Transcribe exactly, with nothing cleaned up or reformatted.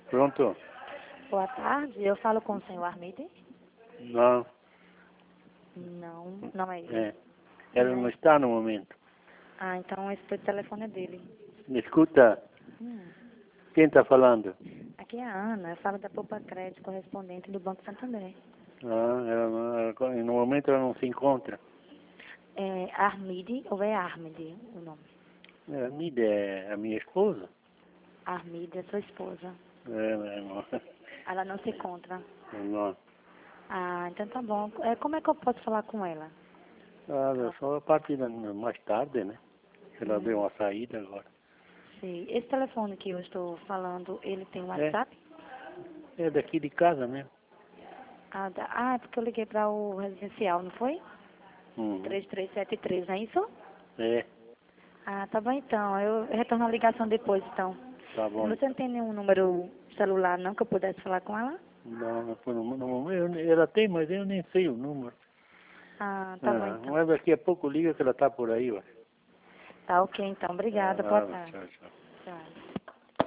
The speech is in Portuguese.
Pronto? Boa tarde, eu falo com o senhor Armide? Não, Não, não é ele. é. Ela não está no momento. Ah, então esse foi o telefone dele. Me escuta, Hum. quem está falando? Aqui é a Ana, eu falo da Poupa Crédito, correspondente do Banco Santander. Ah, ela, não- ela, no momento ela não se encontra. É Armide ou é Armide o nome? É, a Mide é a minha esposa. Armide é sua esposa. É, meu irmão. Ela não se encontra. Não. Ah, então tá bom. É, como é que eu posso falar com ela? Ah, só a partir da, mais tarde, né? Ela deu Hum, uma saída agora. sim. Esse telefone que eu estou falando, ele tem um É, WhatsApp? é daqui de casa mesmo. Ah, tá. Ah, é porque eu liguei para o residencial, não foi? Uhum. três três sete três, não é isso? É, Ah, tá bom então. Eu retorno a ligação depois, então. tá bom Você então. não tem nenhum número celular, não, que eu pudesse falar com ela? Não, não, foi no, no momento, eu- ela tem, mas eu nem sei o número. Ah, tá bom Ah, então. mas daqui a pouco liga que ela tá por aí, ó. Tá ok então. Obrigada. Boa Ah, tarde. tchau, tchau. Tchau.